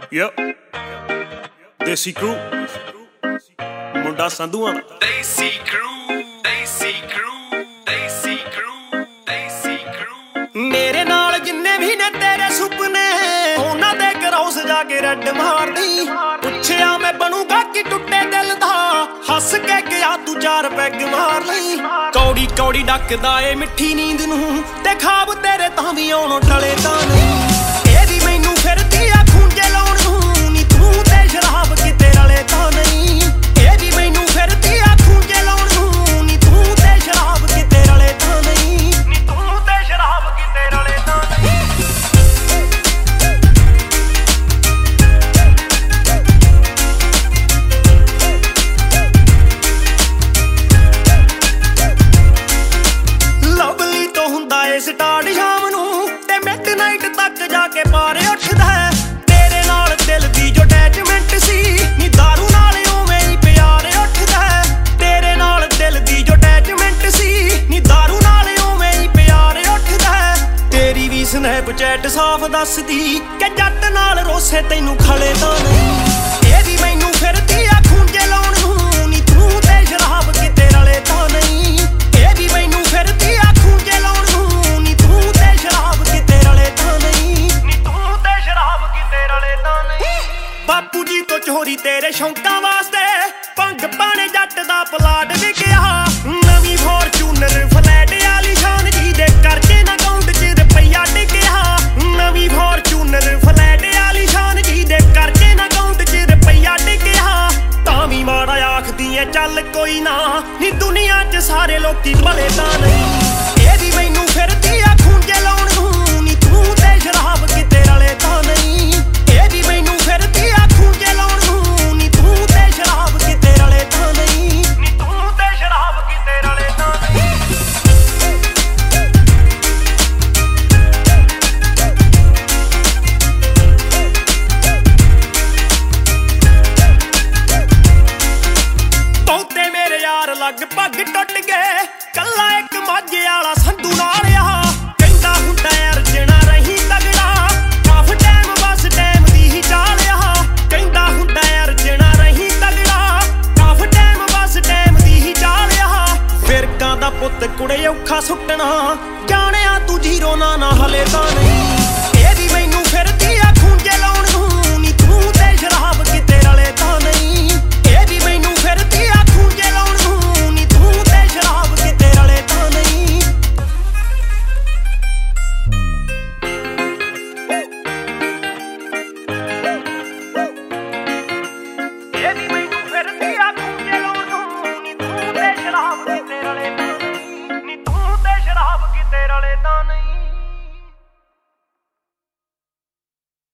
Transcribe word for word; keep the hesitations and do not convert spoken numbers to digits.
Yep. Desi crew. ਮੁੰਡਾ ਸੰਧੂਆਂ ਦਾ Desi crew, Desi crew, Desi crew, Desi crew। ਮੇਰੇ ਨਾਲ ਜਿੰਨੇ ਵੀ ਨੇ ਤੇਰੇ ਸੁਪਨੇ ਉਹਨਾਂ ਦੇ ਕਰੌਸ ਜਾ ਕੇ ਰੱਡ ਮਾਰਦੀ। ਪੁੱਛਿਆ ਮੈਂ ਬਣੂਗਾ ਕਿ ਟੁੱਟੇ ਦਿਲ ਦਾ, ਹੱਸ ਕੇ ਗਿਆ ਤੂੰ ਚਾਰ ਪੈਗ ਮਾਰ ਲਈ। ਕੌੜੀ ਕੌੜੀ ਡੱਕਦਾ ਏ ਮਿੱਠੀ ਨੀਂਦ ਨੂੰ, ਤੇ ਖਾਬ ਤੇਰੇ ਤਾਂ ਵੀ ਆਉਣੋਂ ਟਲੇ ਤਾਂ ਨਹੀਂ। ਇਹ ਵੀ ਮੈਨੂੰ ਫਿਰਦੀ ਆ ਖੂੰਜੇ ਲਾਉਣ ਨੂੰ, ਨੀ ਤੂੰ ਤੇ ਸ਼ਰਾਬ ਕਿਤੇ ਰਲੇ ਤਾਂ ਨਹੀਂ। ਇਹ ਵੀ ਮੈਨੂੰ ਫਿਰਦੀ ਆ ਖੂੰਜੇ ਲਾਉਣ ਨੂੰ, ਨੀ ਤੂੰ ਤੇ ਸ਼ਰਾਬ ਕਿਤੇ ਰਲੇ ਤਾਂ ਨਹੀਂ। ਨੀ ਤੂੰ ਤੇ ਸ਼ਰਾਬ ਕਿਤੇ ਰਲੇ ਤਾਂ ਨਹੀਂ। ਲਵਲੀ ਤੋਂ ਹੁੰਦਾ ਏ ਸਟਾਰਟ ਸ਼ਾਮ ਨੂੰ, ਤੇ ਮਿਡਨਾਈਟ ਤੱਕ ਜਾ ਕੇ ਪਾਰ ਉੱਠਦਾ ਹੈ। ਤੇਰੇ ਨਾਲ ਦਿਲ ਦੀ ਜੋ ਅਟੈਚਮੈਂਟ ਸੀ, ਨੀ ਦਾਰੂ ਨਾਲ ਉਵੇਂ ਹੀ ਪਿਆਰ ਉੱਠਦਾ ਹੈ। ਤੇਰੇ ਨਾਲ ਦਿਲ ਦੀ ਜੋ ਅਟੈਚਮੈਂਟ ਸੀ, ਨੀ ਦਾਰੂ ਨਾਲ ਉਵੇਂ ਹੀ ਪਿਆਰ ਉੱਠਦਾ ਹੈ। ਤੇਰੀ ਵੀ ਸਨੈਪ ਚੈਟ ਸਾਫ਼ ਦੱਸਦੀ ਕਿ ਜੱਟ ਨਾਲ ਰੋਸੇ ਤੈਨੂੰ ਖਲੇ ਤਾਂ ਨਹੀਂ। ਇਹ ਵੀ ਮੈਨੂੰ ਫਿਰਦੀ ਆ ਖੂੰਜੇ ਲਾਉਣ ਨੂੰ, ਨੀ ਤੂੰ ਤੇ ਸ਼ਰਾਬ ਕਿਤੇ ਰਲੇ ਤਾਂ ਨਹੀਂ। ਇਹ ਵੀ ਮੈਨੂੰ ਫਿਰਦੀ ਆ ਖੂੰਜੇ ਲਾਉਣ ਨੂੰ, ਨੀ ਤੂੰ ਤੇ ਸ਼ਰਾਬ ਕਿਤੇ ਰਲੇ ਤਾਂ ਨਹੀਂ। ਨੀ ਤੂੰ ਤੇ ਸ਼ਰਾਬ ਕਿਤੇ ਰਲੇ ਤਾਂ ਨਹੀਂ। ਬਾਪੂ ਜੀ ਤੋਂ ਚੋਰੀ ਤੇਰੇ ਸ਼ੌਂਕਾਂ ਵਾਸਤੇ ਭੰਗ ਪਾਣੇ ਜੱਟ ਦਾ ਪਲਾਟ ਵਿਕਿਆ। ਨਵੀਂ ਫੋਰਚੂਨਰ ਫਲੈਟ ਵਾਲੀ ਸ਼ਾਨ ਜੀ ਦੇ ਕਰਕੇ ਨਾ ਅਕਾਊਂਟ 'ਚ ਰੁਪਈਆ ਟਿਕਿਆ। ਨਵੀਂ ਫੋਰਚੂਨਰ ਫਲੈਟ ਵਾਲੀ ਸ਼ਾਨ ਜੀ ਦੇ ਕਰਕੇ ਨਾ ਅਕਾਊਂਟ 'ਚ ਰੁਪਈਆ ਟਿਕਿਆ। ਤਾਂ ਵੀ ਮਾੜਾ ਆਖਦੀ ਐ ਚੱਲ ਕੋਈ ਨਾ, ਨੀ ਦੁਨੀਆ 'ਚ ਸਾਰੇ ਲੋਕੀ ਭਲੇ ਤਾਂ ਨਹੀਂ। ਇਹ ਵੀ ਮੈਨੂੰ ਫਿਰਦੀ ਆ ਖੂੰਜੇ ਲਾਉਣ ਨੂੰ, ਨੀ ਤੂੰ ਤੇ ਸ਼ਰਾਬ ਕਿਤੇ ਰਲੇ ਤਾਂ ਨਹੀਂ। ਇਹ ਵੀ ਮੈਨੂੰ ਫਿਰਦੀ ਆ ਖੂੰਜੇ ਲਾਉਣ ਨੂੰ, ਨੀ ਤੂੰ ਤੇ ਸ਼ਰਾਬ ਕਿਤੇ ਰਲੇ ਤਾਂ ਨਹੀਂ। ਨੀ ਤੂੰ ਤੇ ਸ਼ਰਾਬ ਕਿਤੇ ਰਲੇ ਤਾਂ ਨਹੀਂ। ਬਹੁਤੇ ਮੇਰੇ ਯਾਰ ਲਗਭਗ ਟੁੱਟ ਗਏ, ਕੱਲਾ ਇੱਕ ਮਾਝੇ ਵਾਲਾ ਸੰਧੂ ਨਾਲ ਆ। ਕਹਿੰਦਾ ਹੁੰਦਾ ਅਰਜਣਾ ਰਹੀ ਤਗੜਾ, ਕਾਫ ਟਾਈਮ ਬਸ ਟਾਈਮ ਦੀ ਹੀ ਚਾਲ ਆ। ਕਹਿੰਦਾ ਹੁੰਦਾ ਅਰਜਣਾ ਰਹੀ ਤਗੜਾ, ਕਾਫ ਟਾਈਮ ਬਸ ਟਾਈਮ ਦੀ ਹੀ ਚਾਲ ਆ। ਫਿਰਕਾਂ ਦਾ ਪੁੱਤ ਕੁੜੇ ਔਖਾ ਸੁੱਟਣਾ, ਜਾਣਿਆ ਤੂੰ ਜੀਰੋ ਨਾ ਨਾ ਹਲੇ ਤਾਂ ਨਹੀਂ। ਇਹ ਵੀ ਮੈਨੂੰ ਫਿਰਦੀ ਆ ਖੂੰਜੇ ਲਾਉਣ ਨੂੰ, ਨੀ ਤੂੰ ਤੇ ਸ਼ਰਾਬ ਕਿਤੇ ਰਲੇ ਤਾਂ ਨਹੀਂ। ਇਹ ਵੀ ਮੈਨੂੰ ਫਿਰਦੀ ਆ ਖੂੰਜੇ ਲਾਉਣ ਨੂੰ, ਨੀ ਤੂੰ ਤੇ ਸ਼ਰਾਬ ਕਿਤੇ ਰਲੇ ਤਾਂ ਨਹੀਂ। ਇਹ ਵੀ ਮੈਨੂੰ ਫਿਰਦੀ ਆ ਖੂੰਜੇ ਲਾਉਣ ਨੂੰ, ਨੀ ਤੂੰ ਤੇ ਸ਼ਰਾਬ ਕਿਤੇ ਰਲੇ ਤਾਂ ਨਹੀਂ। ਨੀ ਤੂੰ ਤੇ ਸ਼ਰਾਬ ਕਿਤੇ ਰਲੇ ਤਾਂ ਨਹੀਂ।